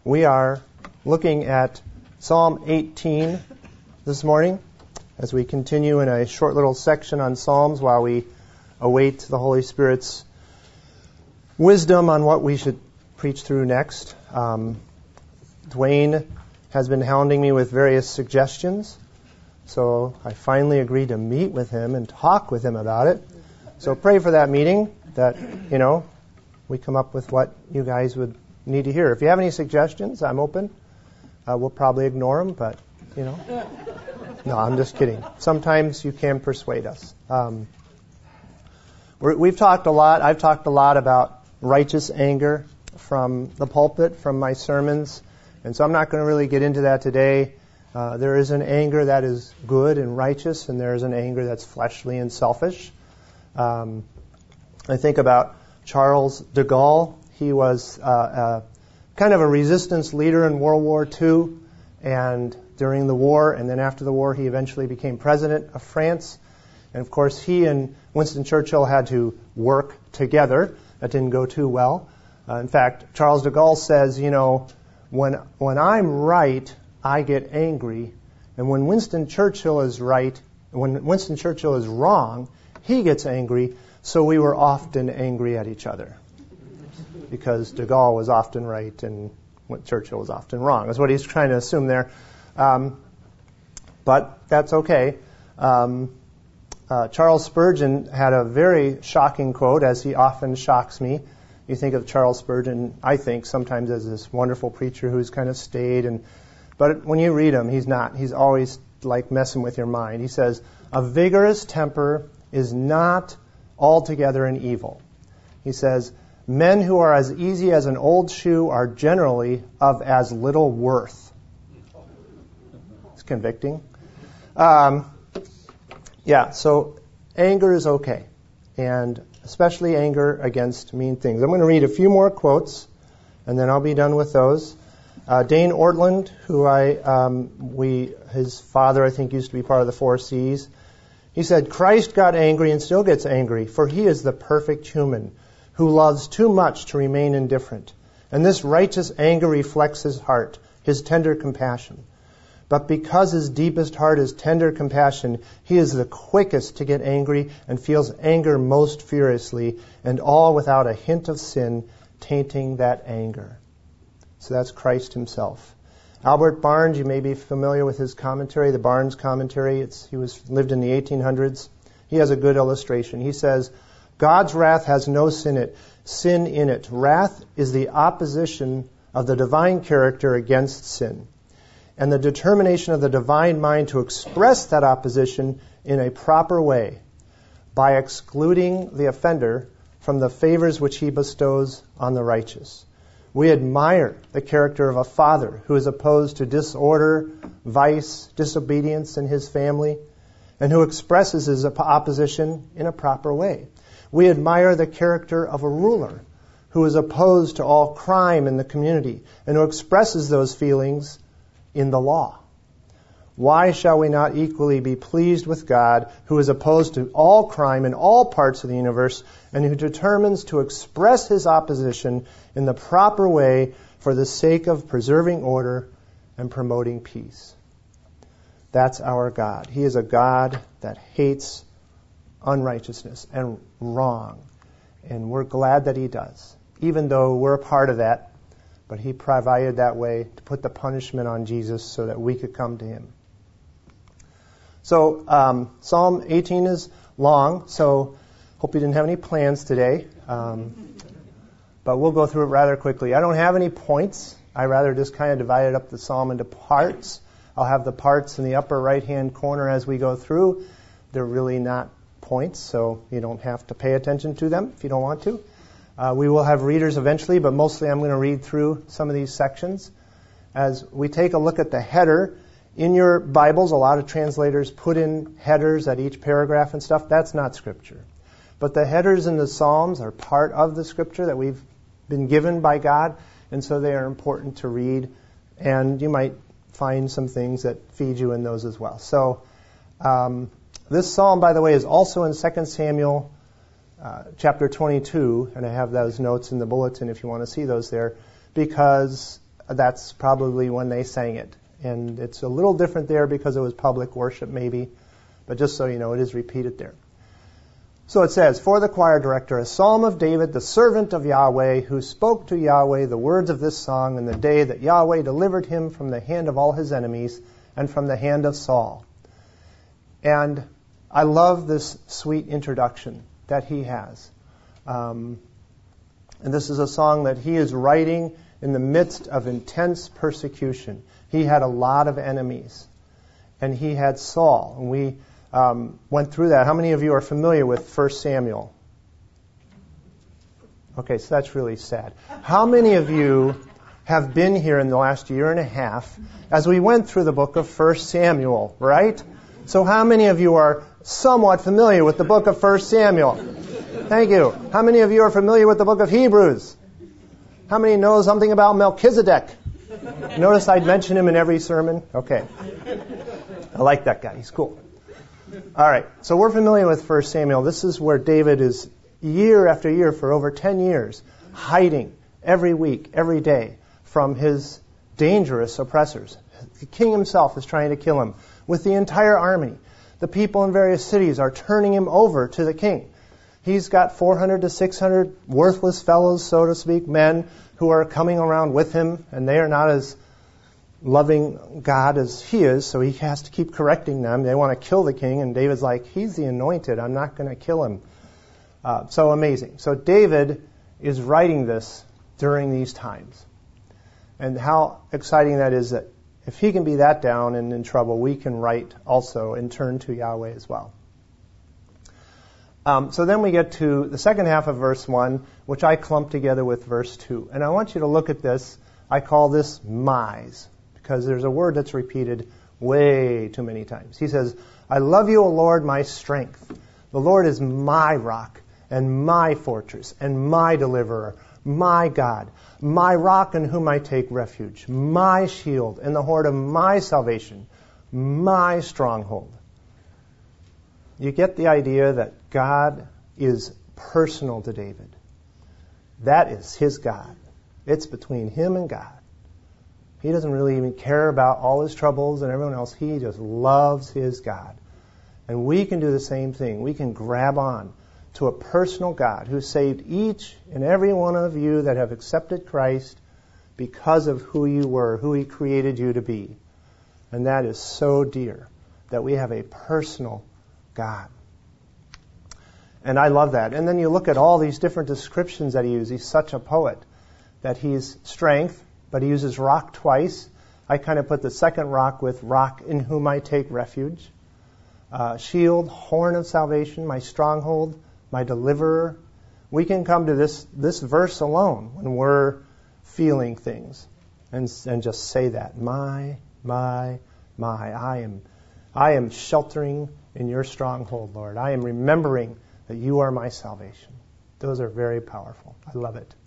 We are looking at Psalm 18 this morning as we continue in a short little section on Psalms while we await the Holy Spirit's wisdom on what we should preach through next. Dwayne has been hounding me with various suggestions, so I finally agreed to meet with him and talk with him about it. So pray for that meeting, that, we come up with what you guys would need to hear. If you have any suggestions, I'm open. We'll probably ignore them, but, No, I'm just kidding. Sometimes you can persuade us. We've talked a lot. I've talked a lot about righteous anger from the pulpit, from my sermons, and so I'm not going to really get into that today. There is an anger that is good and righteous, and there is an anger that's fleshly and selfish. I think about Charles de Gaulle. He was kind of a resistance leader in World War II, and during the war, and then after the war, he eventually became president of France. And of course, he and Winston Churchill had to work together. That didn't go too well. In fact, Charles de Gaulle says, when I'm right, I get angry, and when Winston Churchill is right, when Winston Churchill is wrong, he gets angry. So we were often angry at each other, because de Gaulle was often right and Churchill was often wrong. That's what he's trying to assume there. But that's okay. Charles Spurgeon had a very shocking quote, as he often shocks me. You think of Charles Spurgeon, I think, sometimes as this wonderful preacher who's kind of staid. But when you read him, he's not. He's always like messing with your mind. He says, "A vigorous temper is not altogether an evil." He says, "Men who are as easy as an old shoe are generally of as little worth." It's convicting. So anger is okay, and especially anger against mean things. I'm going to read a few more quotes, and then I'll be done with those. Dane Ortland, who his father, I think, used to be part of the Four Cs. He said, "Christ got angry and still gets angry, for he is the perfect human who loves too much to remain indifferent. And this righteous anger reflects his heart, his tender compassion. But because his deepest heart is tender compassion, he is the quickest to get angry and feels anger most furiously, and all without a hint of sin tainting that anger." So that's Christ himself. Albert Barnes, you may be familiar with his commentary, the Barnes commentary. He lived in the 1800s. He has a good illustration. He says, "God's wrath has no sin in it. Wrath is the opposition of the divine character against sin, and the determination of the divine mind to express that opposition in a proper way by excluding the offender from the favors which he bestows on the righteous. We admire the character of a father who is opposed to disorder, vice, disobedience in his family, and who expresses his opposition in a proper way. We admire the character of a ruler who is opposed to all crime in the community and who expresses those feelings in the law. Why shall we not equally be pleased with God, who is opposed to all crime in all parts of the universe and who determines to express his opposition in the proper way for the sake of preserving order and promoting peace?" That's our God. He is a God that hates unrighteousness and wrong. And we're glad that he does, even though we're a part of that. But he provided that way to put the punishment on Jesus so that we could come to him. So Psalm 18 is long, so hope you didn't have any plans today. But we'll go through it rather quickly. I don't have any points. I rather just kind of divided up the psalm into parts. I'll have the parts in the upper right-hand corner as we go through. They're really not points, so you don't have to pay attention to them if you don't want to. We will have readers eventually, but mostly I'm going to read through some of these sections. As we take a look at the header, in your Bibles, a lot of translators put in headers at each paragraph and stuff. That's not Scripture. But the headers in the Psalms are part of the Scripture that we've been given by God, and so they are important to read. And you might find some things that feed you in those as well. So this psalm, by the way, is also in 2 Samuel chapter 22, and I have those notes in the bulletin if you want to see those there, because that's probably when they sang it. And it's a little different there because it was public worship maybe, but just so you know, it is repeated there. So it says, for the choir director, a psalm of David, the servant of Yahweh, who spoke to Yahweh the words of this song in the day that Yahweh delivered him from the hand of all his enemies and from the hand of Saul. And I love this sweet introduction that he has. And this is a song that he is writing in the midst of intense persecution. He had a lot of enemies, and he had Saul. And we went through that. How many of you are familiar with 1 Samuel? Okay, so that's really sad. How many of you have been here in the last year and a half as we went through the book of 1 Samuel, right? So how many of you are somewhat familiar with the book of 1 Samuel? Thank you. How many of you are familiar with the book of Hebrews? How many know something about Melchizedek? Notice I'd mention him in every sermon? Okay. I like that guy. He's cool. All right. So we're familiar with 1 Samuel. This is where David is year after year for over 10 years hiding every week, every day from his dangerous oppressors. The king himself is trying to kill him with the entire army. The people in various cities are turning him over to the king. He's got 400 to 600 worthless fellows, so to speak, men who are coming around with him, and they are not as loving God as he is, so he has to keep correcting them. They want to kill the king, and David's like, he's the anointed. I'm not going to kill him. So amazing. So David is writing this during these times. And how exciting that is that if he can be that down and in trouble, we can write also and turn to Yahweh as well. So then we get to the second half of verse 1, which I clumped together with verse 2. And I want you to look at this. I call this mise, because there's a word that's repeated way too many times. He says, I love you, O Lord, my strength. The Lord is my rock and my fortress and my deliverer, my God, my rock in whom I take refuge, my shield and the horn of my salvation, my stronghold. You get the idea that God is personal to David. That is his God. It's between him and God. He doesn't really even care about all his troubles and everyone else. He just loves his God. And we can do the same thing. We can grab on to a personal God who saved each and every one of you that have accepted Christ because of who you were, who he created you to be. And that is so dear, that we have a personal God. And I love that. And then you look at all these different descriptions that he uses. He's such a poet that he's strength, but he uses rock twice. I kind of put the second rock with rock in whom I take refuge. Shield, horn of salvation, my stronghold, my deliverer. We can come to this verse alone when we're feeling things and just say that. My, I am sheltering in your stronghold, Lord. I am remembering that you are my salvation. Those are very powerful. I love it.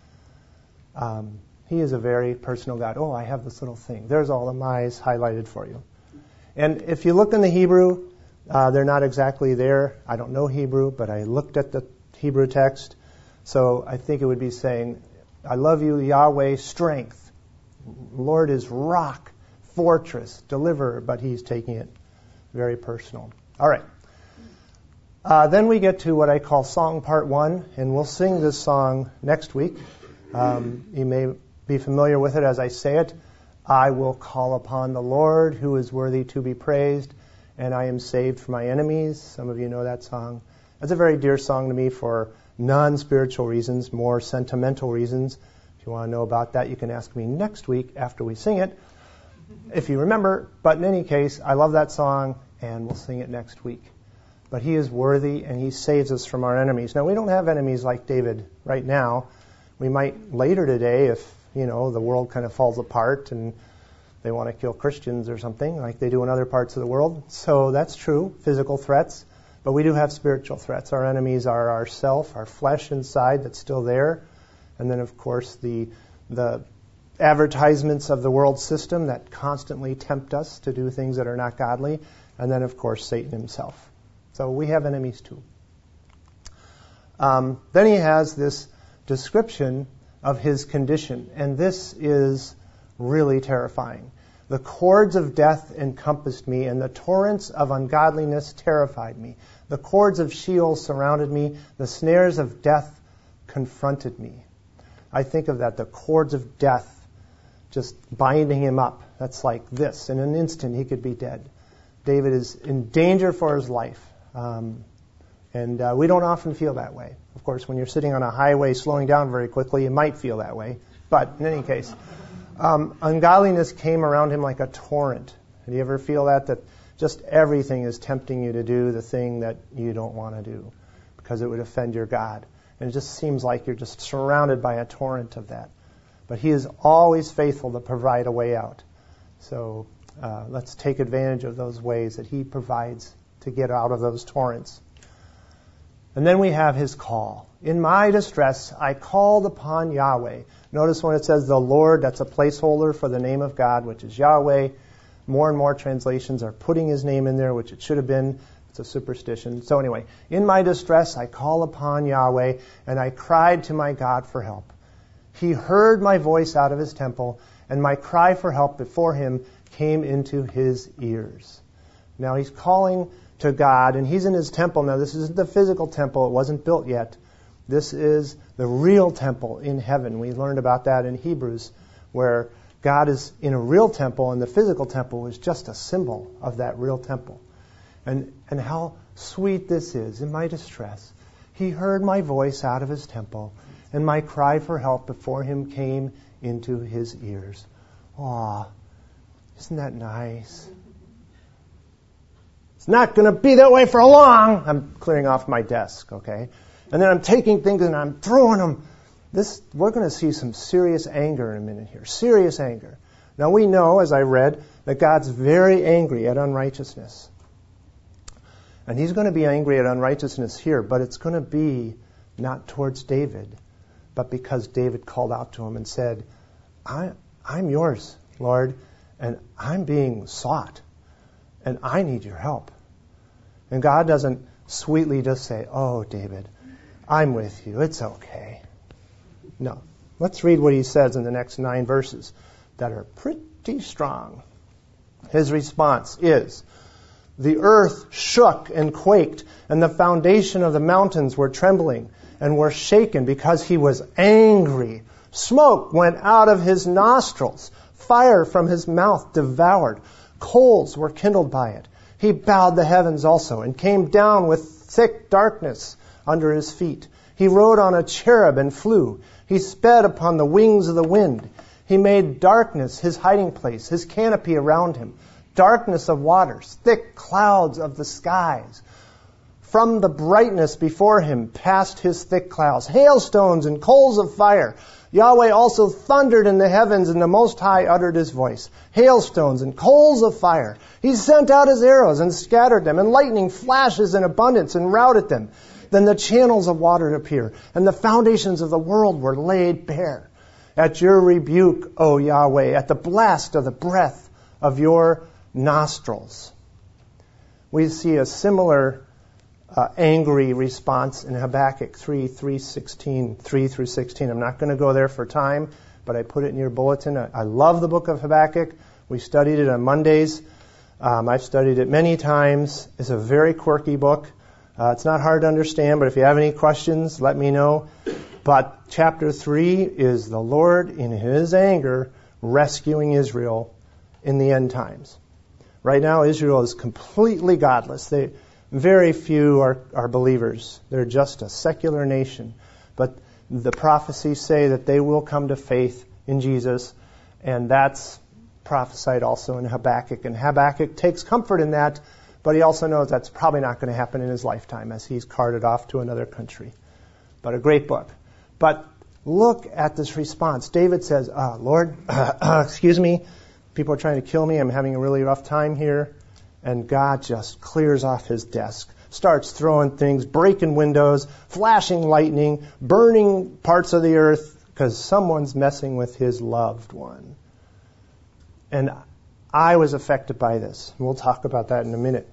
He is a very personal God. Oh, I have this little thing. There's all the my's highlighted for you. And if you look in the Hebrew, they're not exactly there. I don't know Hebrew, but I looked at the Hebrew text. So I think it would be saying, I love you, Yahweh, strength. Lord is rock, fortress, deliverer, but he's taking it very personal. All right. Then we get to what I call Song Part 1, and we'll sing this song next week. You may be familiar with it as I say it. I will call upon the Lord who is worthy to be praised, and I am saved from my enemies. Some of you know that song. That's a very dear song to me for non-spiritual reasons, more sentimental reasons. If you want to know about that, you can ask me next week after we sing it, if you remember. But in any case, I love that song, and we'll sing it next week. But he is worthy, and he saves us from our enemies. Now, we don't have enemies like David right now. We might later today if, the world kind of falls apart and they want to kill Christians or something like they do in other parts of the world. So that's true, physical threats. But we do have spiritual threats. Our enemies are ourself, our flesh inside that's still there. And then, of course, the advertisements of the world system that constantly tempt us to do things that are not godly. And then, of course, Satan himself. So we have enemies too. Then he has this description of his condition. And this is really terrifying. The cords of death encompassed me, and the torrents of ungodliness terrified me. The cords of Sheol surrounded me. The snares of death confronted me. I think of that, the cords of death just binding him up. That's like this. In an instant, he could be dead. David is in danger for his life. And we don't often feel that way. Of course, when you're sitting on a highway slowing down very quickly, you might feel that way. But in any case, ungodliness came around him like a torrent. Do you ever feel that? That just everything is tempting you to do the thing that you don't want to do because it would offend your God. And it just seems like you're just surrounded by a torrent of that. But he is always faithful to provide a way out. So let's take advantage of those ways that he provides to get out of those torrents. And then we have his call. In my distress, I called upon Yahweh. Notice when it says the Lord, that's a placeholder for the name of God, which is Yahweh. More and more translations are putting his name in there, which it should have been. It's a superstition. So anyway, in my distress, I call upon Yahweh, and I cried to my God for help. He heard my voice out of his temple, and my cry for help before him came into his ears. Now he's calling to God, and he's in his temple. Now this isn't the physical temple. It wasn't built yet. This is the real temple in heaven. We learned about that in Hebrews, where God is in a real temple, and the physical temple is just a symbol of that real temple. And how sweet this is. In my distress, he heard my voice out of his temple, and my cry for help before him came into his ears. Aw, isn't that nice? It's not going to be that way for long. I'm clearing off my desk, okay? And then I'm taking things and I'm throwing them. We're going to see some serious anger in a minute here. Serious anger. Now we know, as I read, that God's very angry at unrighteousness. And he's going to be angry at unrighteousness here, but it's going to be not towards David, but because David called out to him and said, I'm yours, Lord, and I'm being sought, and I need your help. And God doesn't sweetly just say, oh, David, I'm with you. It's okay. No. Let's read what he says in the next 9 verses that are pretty strong. His response is, the earth shook and quaked, and the foundation of the mountains were trembling and were shaken because he was angry. Smoke went out of his nostrils. Fire from his mouth devoured. Coals were kindled by it. He bowed the heavens also and came down with thick darkness under his feet. He rode on a cherub and flew. He sped upon the wings of the wind. He made darkness his hiding place, his canopy around him. Darkness of waters, thick clouds of the skies. From the brightness before him passed his thick clouds, hailstones and coals of fire. Yahweh also thundered in the heavens, and the Most High uttered his voice. Hailstones and coals of fire. He sent out his arrows and scattered them, and lightning flashes in abundance and routed them. Then the channels of water appeared, and the foundations of the world were laid bare. At your rebuke, O Yahweh, at the blast of the breath of your nostrils. We see a similar angry response in Habakkuk 3 through 16. I'm not going to go there for time, but I put it in your bulletin. I love the book of Habakkuk. We studied it on Mondays. I've studied it many times. It's a very quirky book. It's not hard to understand, but if you have any questions, let me know. But chapter 3 is the Lord in his anger rescuing Israel in the end times. Right now, Israel is completely godless. Very few are believers. They're just a secular nation. But the prophecies say that they will come to faith in Jesus, and that's prophesied also in Habakkuk. And Habakkuk takes comfort in that, but he also knows that's probably not going to happen in his lifetime as he's carted off to another country. But a great book. But look at this response. David says, Lord, excuse me, people are trying to kill me. I'm having a really rough time here. And God just clears off his desk, starts throwing things, breaking windows, flashing lightning, burning parts of the earth because someone's messing with his loved one. And I was affected by this. We'll talk about that in a minute.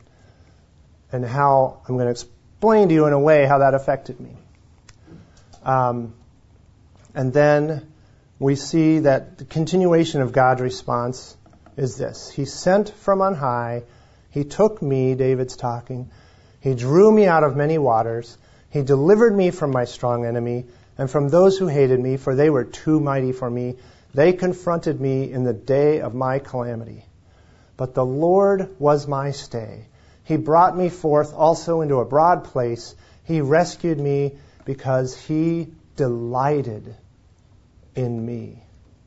And how I'm going to explain to you in a way how that affected me. And then we see that the continuation of God's response is this. He sent from on high. He took me, David's talking. He drew me out of many waters. He delivered me from my strong enemy and from those who hated me, for they were too mighty for me. They confronted me in the day of my calamity. But the Lord was my stay. He brought me forth also into a broad place. He rescued me because he delighted in me.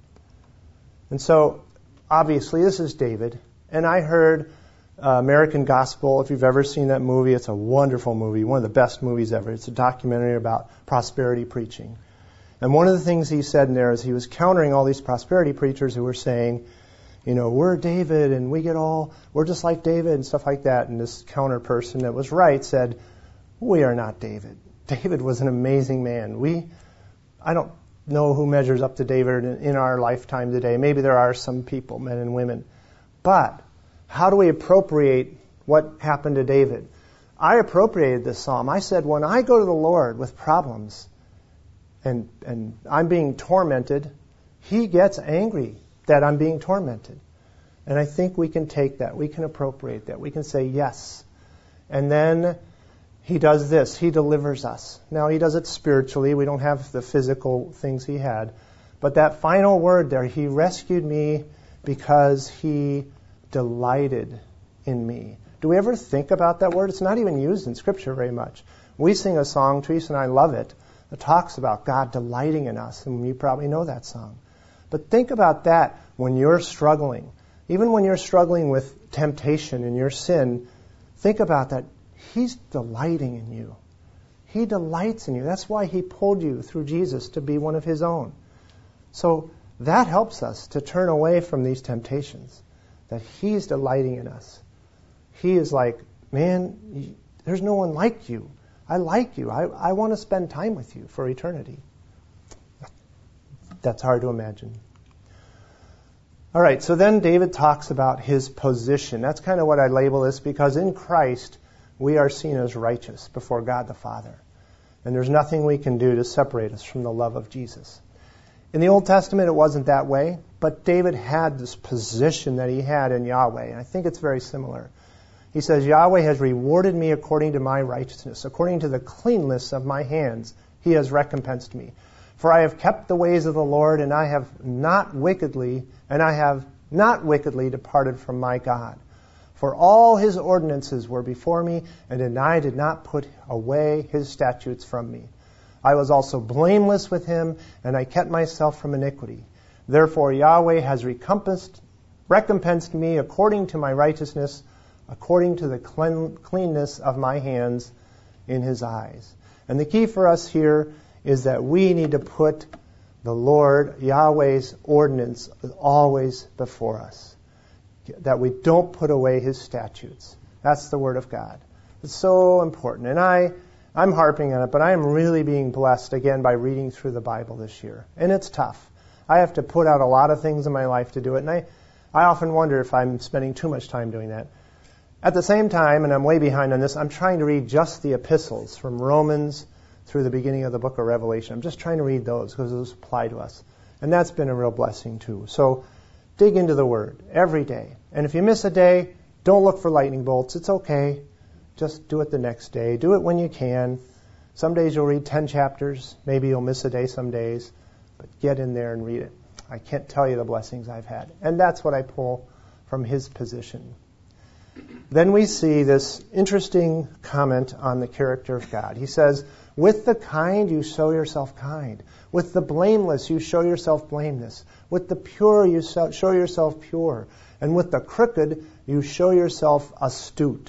And so, obviously, this is David. And I heard American Gospel. If you've ever seen that movie, it's a wonderful movie, one of the best movies ever. It's a documentary about prosperity preaching. And one of the things he said in there is he was countering all these prosperity preachers who were saying, you know, we're David and we're just like David and stuff like that. And this counter person that was right said, we are not David. David was an amazing man. I don't know who measures up to David in our lifetime today. Maybe there are some people, men and women. But how do we appropriate what happened to David? I appropriated this psalm. I said, when I go to the Lord with problems and I'm being tormented, he gets angry that I'm being tormented. And I think we can take that. We can appropriate that. We can say yes. And then he does this. He delivers us. Now, he does it spiritually. We don't have the physical things he had. But that final word there, he rescued me because he delighted in me. Do we ever think about that word? It's not even used in Scripture very much. We sing a song, Teresa and I love it, that talks about God delighting in us. And you probably know that song. But think about that when you're struggling. Even when you're struggling with temptation and your sin, think about that. He's delighting in you. He delights in you. That's why he pulled you through Jesus to be one of his own. So that helps us to turn away from these temptations, that he's delighting in us. He is like, man, there's no one like you. I like you. I want to spend time with you for eternity. That's hard to imagine. All right, so then David talks about his position. That's kind of what I label this, because in Christ, we are seen as righteous before God the Father. And there's nothing we can do to separate us from the love of Jesus. In the Old Testament, it wasn't that way, but David had this position that he had in Yahweh, and I think it's very similar. He says, Yahweh has rewarded me according to my righteousness, according to the cleanness of my hands, he has recompensed me. For I have kept the ways of the Lord, and I have not wickedly departed from my God. For all his ordinances were before me, and I did not put away his statutes from me. I was also blameless with him, and I kept myself from iniquity. Therefore Yahweh has recompensed me according to my righteousness, according to the cleanness of my hands in his eyes. And the key for us here is that we need to put the Lord, Yahweh's ordinance, always before us. That we don't put away his statutes. That's the Word of God. It's so important. And I'm harping on it, but I am really being blessed, again, by reading through the Bible this year. And it's tough. I have to put out a lot of things in my life to do it, and I often wonder if I'm spending too much time doing that. At the same time, and I'm way behind on this, I'm trying to read just the epistles from Romans through the beginning of the book of Revelation. I'm just trying to read those because those apply to us. And that's been a real blessing too. So dig into the Word every day. And if you miss a day, don't look for lightning bolts. It's okay. Just do it the next day. Do it when you can. Some days you'll read 10 chapters. Maybe you'll miss a day some days. But get in there and read it. I can't tell you the blessings I've had. And that's what I pull from his position. Then we see this interesting comment on the character of God. He says, with the kind you show yourself kind. With the blameless you show yourself blameless. With the pure you show yourself pure. And with the crooked you show yourself astute.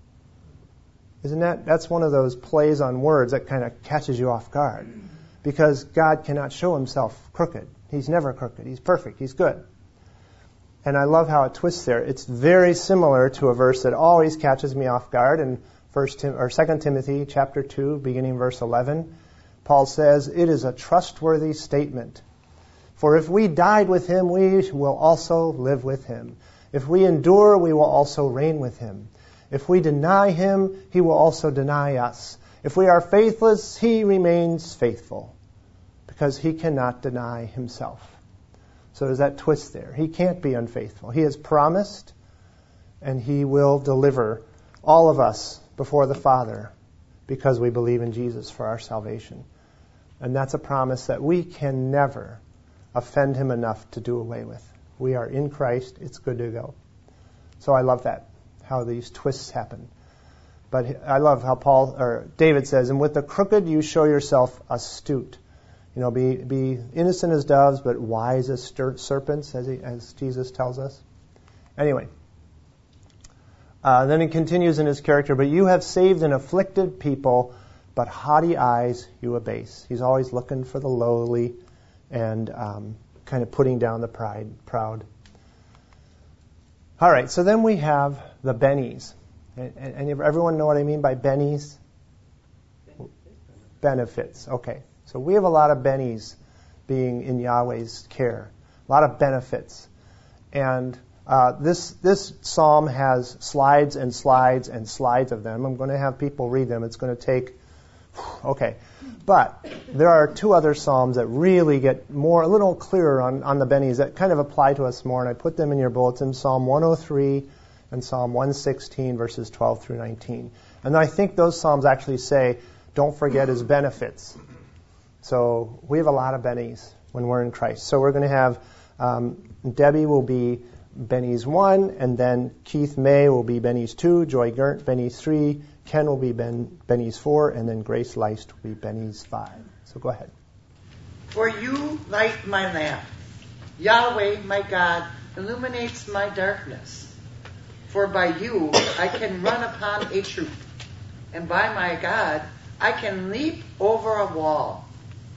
That's one of those plays on words that kind of catches you off guard. Because God cannot show himself crooked. He's never crooked. He's perfect. He's good. And I love how it twists there. It's very similar to a verse that always catches me off guard in 2 Timothy chapter 2, beginning verse 11. Paul says, it is a trustworthy statement. For if we died with him, we will also live with him. If we endure, we will also reign with him. If we deny him, he will also deny us. If we are faithless, he remains faithful, because he cannot deny himself. So there's that twist there. He can't be unfaithful. He has promised, and he will deliver all of us before the Father because we believe in Jesus for our salvation. And that's a promise that we can never offend him enough to do away with. We are in Christ. It's good to go. So I love that, how these twists happen. But I love how David says, and with the crooked you show yourself astute. Be innocent as doves, but wise as serpents, as Jesus tells us. Anyway, then he continues in his character, but you have saved an afflicted people, but haughty eyes you abase. He's always looking for the lowly and kind of putting down the proud. All right, so then we have the bennies. And everyone know what I mean by bennies? Benefits. Okay. So we have a lot of bennies being in Yahweh's care. A lot of benefits. And this psalm has slides and slides and slides of them. I'm going to have people read them. It's going to take... Okay. But there are two other psalms that really get a little clearer on the bennies that kind of apply to us more. And I put them in your bulletin. Psalm 103 and Psalm 116, verses 12 through 19. And I think those psalms actually say, don't forget his benefits. So we have a lot of bennies when we're in Christ. So we're going to have Debbie will be bennies 1, and then Keith May will be bennies 2, Joy Gert bennies 3, Ken will be bennies 4, and then Grace Leist will be bennies 5. So go ahead. For you light my lamp. Yahweh, my God, illuminates my darkness. For by you I can run upon a troop, and by my God I can leap over a wall.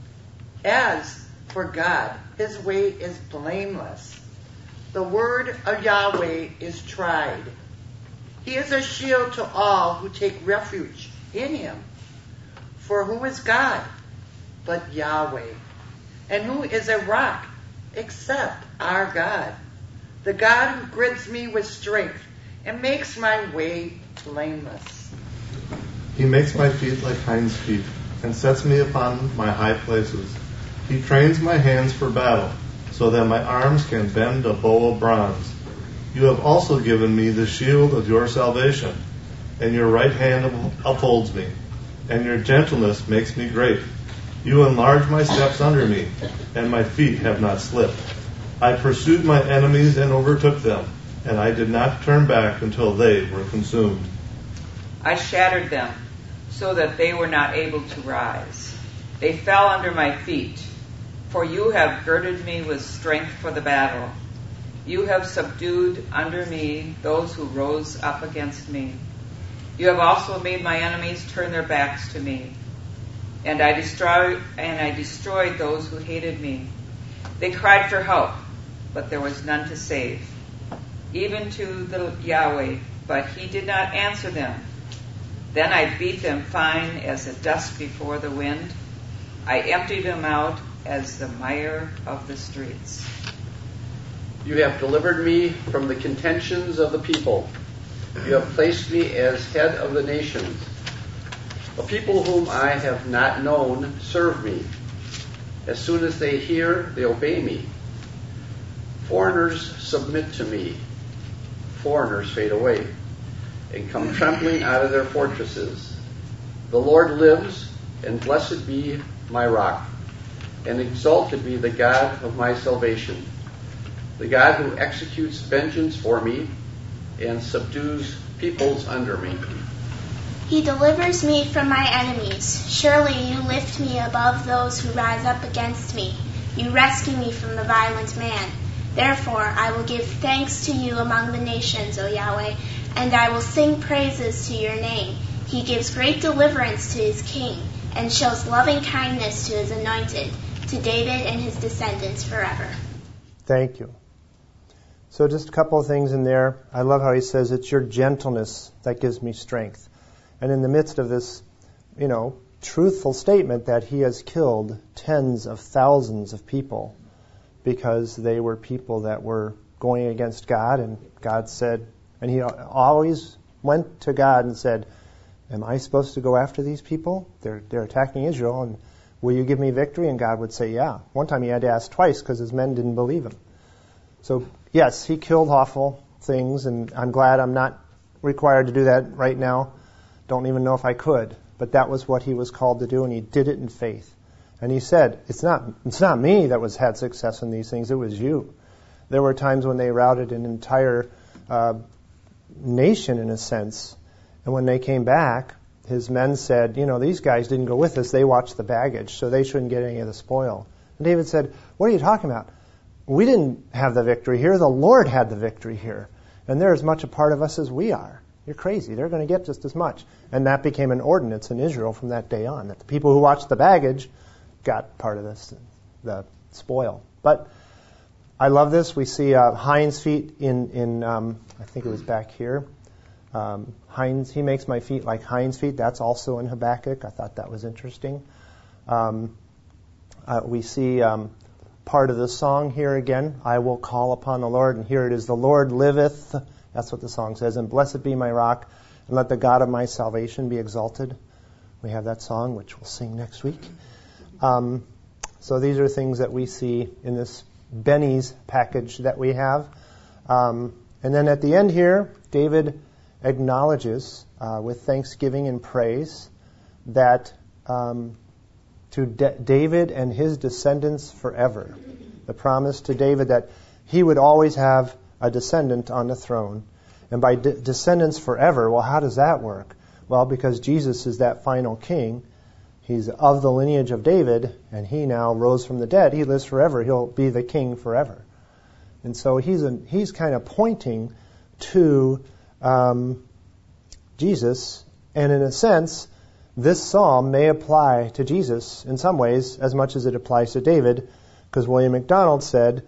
As for God, his way is blameless. The word of Yahweh is tried. He is a shield to all who take refuge in him. For who is God but Yahweh? And who is a rock except our God? The God who grids me with strength and makes my way blameless. He makes my feet like hinds' feet and sets me upon my high places. He trains my hands for battle, so that my arms can bend a bow of bronze. You have also given me the shield of your salvation, and your right hand upholds me, and your gentleness makes me great. You enlarge my steps under me, and my feet have not slipped. I pursued my enemies and overtook them, and I did not turn back until they were consumed. I shattered them, so that they were not able to rise. They fell under my feet. For you have girded me with strength for the battle. You have subdued under me those who rose up against me. You have also made my enemies turn their backs to me. And I destroyed those who hated me. They cried for help, but there was none to save. Even to the Yahweh, but he did not answer them. Then I beat them fine as the dust before the wind. I emptied them out as the mire of the streets. You have delivered me from the contentions of the people. You have placed me as head of the nations. A people whom I have not known serve me. As soon as they hear, they obey me. Foreigners submit to me. Foreigners fade away and come trembling out of their fortresses. The Lord lives, and blessed be my rock, and exalted be the God of my salvation, the God who executes vengeance for me and subdues peoples under me. He delivers me from my enemies. Surely you lift me above those who rise up against me. You rescue me from the violent man. Therefore I will give thanks to you among the nations, O Yahweh, and I will sing praises to your name. He gives great deliverance to his king, and shows loving kindness to his anointed, to David and his descendants forever. Thank you. So just a couple of things in there. I love how he says, it's your gentleness that gives me strength. And in the midst of this, truthful statement that he has killed tens of thousands of people because they were people that were going against God, and God said, and he always went to God and said, am I supposed to go after these people? They're attacking Israel, and will you give me victory? And God would say, yeah. One time he had to ask twice because his men didn't believe him. So, yes, he killed awful things, and I'm glad I'm not required to do that right now. Don't even know if I could. But that was what he was called to do, and he did it in faith. And he said, it's not me that had success in these things, it was you. There were times when they routed an entire nation, in a sense, and when they came back, his men said, these guys didn't go with us, they watched the baggage, so they shouldn't get any of the spoil. And David said, what are you talking about? We didn't have the victory here, the Lord had the victory here. And they're as much a part of us as we are. You're crazy, they're going to get just as much. And that became an ordinance in Israel from that day on, that the people who watched the baggage got part of this, the spoil. But I love this. We see hinds feet in I think it was back here. He makes my feet like hinds feet. That's also in Habakkuk. I thought that was interesting. We see part of the song here again. I will call upon the Lord, and here it is. The Lord liveth. That's what the song says. And blessed be my rock, and let the God of my salvation be exalted. We have that song, which we'll sing next week. So these are things that we see in this Benny's package that we have. And then at the end here, David acknowledges with thanksgiving and praise that to David and his descendants forever. The promise to David that he would always have a descendant on the throne. And by descendants forever, well, how does that work? Well, because Jesus is that final king. He's of the lineage of David, and he now rose from the dead. He lives forever. He'll be the king forever. And so he's kind of pointing to Jesus, and in a sense, this psalm may apply to Jesus in some ways as much as it applies to David, because William MacDonald said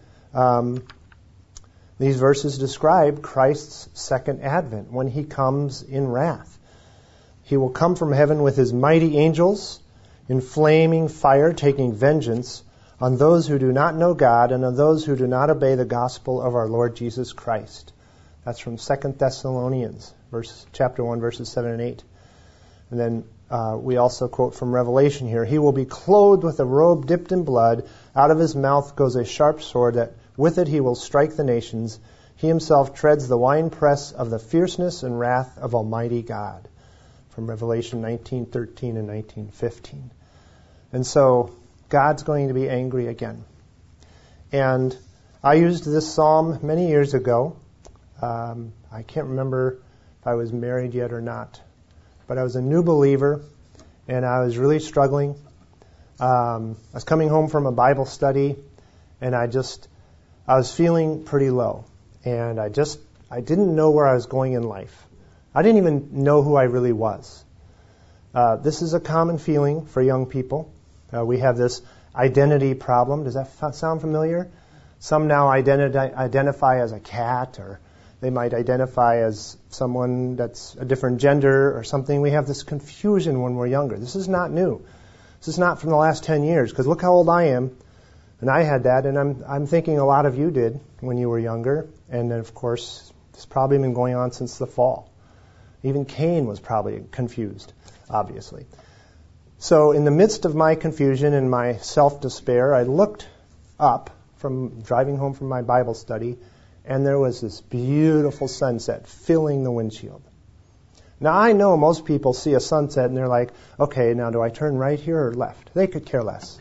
these verses describe Christ's second advent, when he comes in wrath. He will come from heaven with his mighty angels in flaming fire, taking vengeance on those who do not know God and on those who do not obey the gospel of our Lord Jesus Christ. That's from 2 Thessalonians, chapter 1, verses 7 and 8. And then we also quote from Revelation here, he will be clothed with a robe dipped in blood. Out of his mouth goes a sharp sword, that with it he will strike the nations. He himself treads the winepress of the fierceness and wrath of Almighty God. From Revelation 19:13 and 19:15. And so God's going to be angry again. And I used this psalm many years ago. I can't remember if I was married yet or not. But I was a new believer, and I was really struggling. I was coming home from a Bible study, and I was feeling pretty low. And I didn't know where I was going in life. I didn't even know who I really was. This is a common feeling for young people. We have this identity problem. Does that sound familiar? Some now identify as a cat, or they might identify as someone that's a different gender or something. We have this confusion when we're younger. This is not new. This is not from the last 10 years, because look how old I am. And I had that, and I'm thinking a lot of you did when you were younger. And then, of course, it's probably been going on since the fall. Even Cain was probably confused, obviously. So in the midst of my confusion and my self-despair, I looked up from driving home from my Bible study, and there was this beautiful sunset filling the windshield. Now, I know most people see a sunset and they're like, okay, now do I turn right here or left? They could care less.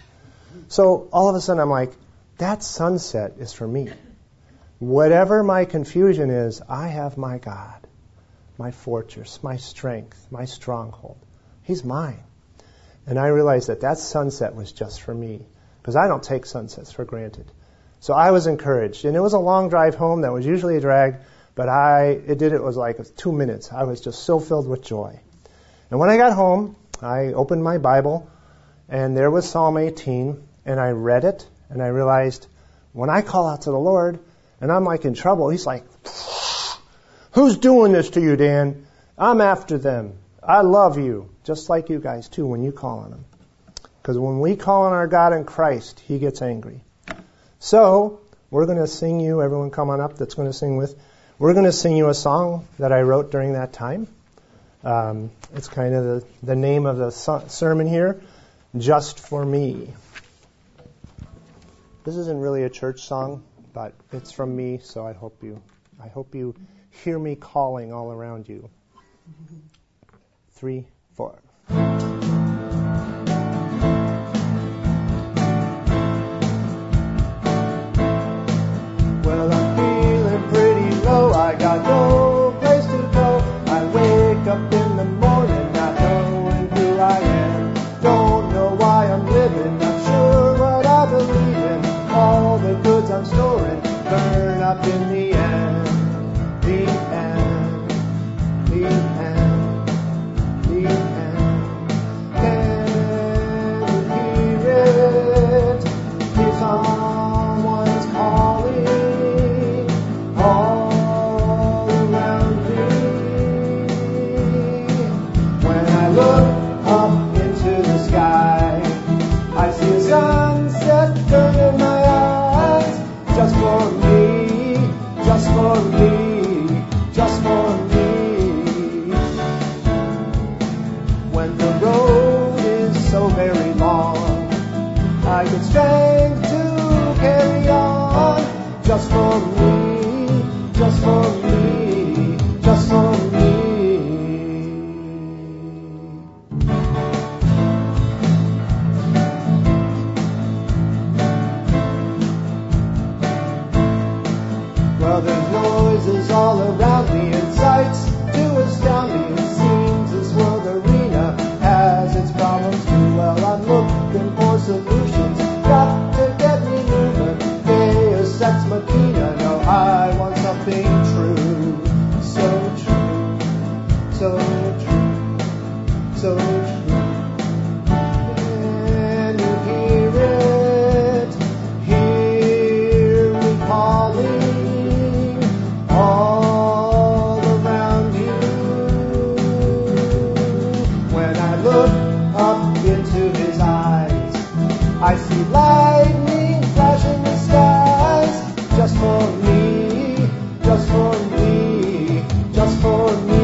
So all of a sudden I'm like, that sunset is for me. Whatever my confusion is, I have my God, my fortress, my strength, my stronghold. He's mine. And I realized that sunset was just for me, because I don't take sunsets for granted. So I was encouraged. And it was a long drive home that was usually a drag, but it was like 2 minutes. I was just so filled with joy. And when I got home, I opened my Bible, and there was Psalm 18, and I read it, and I realized when I call out to the Lord, and I'm like in trouble, He's like, who's doing this to you, Dan? I'm after them. I love you, just like you guys too when you call on Him. Because when we call on our God in Christ, He gets angry. So, we're going to sing you, everyone come on up that's going to sing with, we're going to sing you a song that I wrote during that time. It's kind of the name of the sermon here, Just for Me. This isn't really a church song, but it's from me, so I hope you hear me calling all around you. 3, 4. Well, I'm feeling pretty low, I got no place to go. I wake up in the morning not knowing who I am. Don't know why I'm living, not sure what I believe in. All the goods I'm storing burn up in the end. The end, the end, the end. Can you hear it? Hear someone's calling all around me. When I look up into the sky, I see a sunset burning my eyes. Just for me, just for me, just for me. When the road is so very long, I get strength to carry on. Just for me, just for me, just for me. Well, there's noises all around me and sights to astound me. It seems this world arena has its problems too. Well, I'm looking for solutions, got to get me moving. Deus ex machina, no, I want something true. So true, so true, so true. Can you hear it? Hear me calling all around you. When I look up into his eyes, I see lightning flash in the skies. Just for me, just for me, just for me.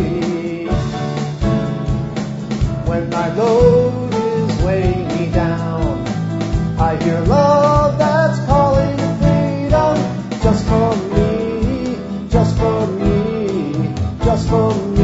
When my load is weighing me down, I hear love that's calling to freedom. Just for me, just for me, just for me.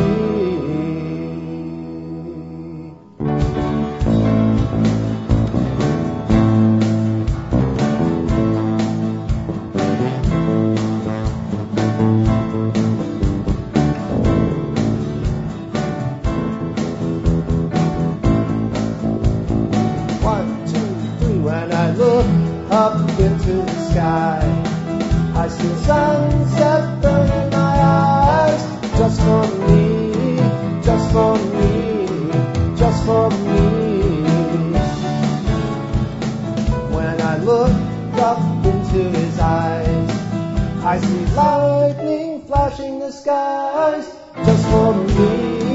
One, two, three. When I look up into the sky, I see the sunset burning my eyes. Just for me, just for me, just for me. When I look up into his eyes, I see lightning flashing the skies. Just for me,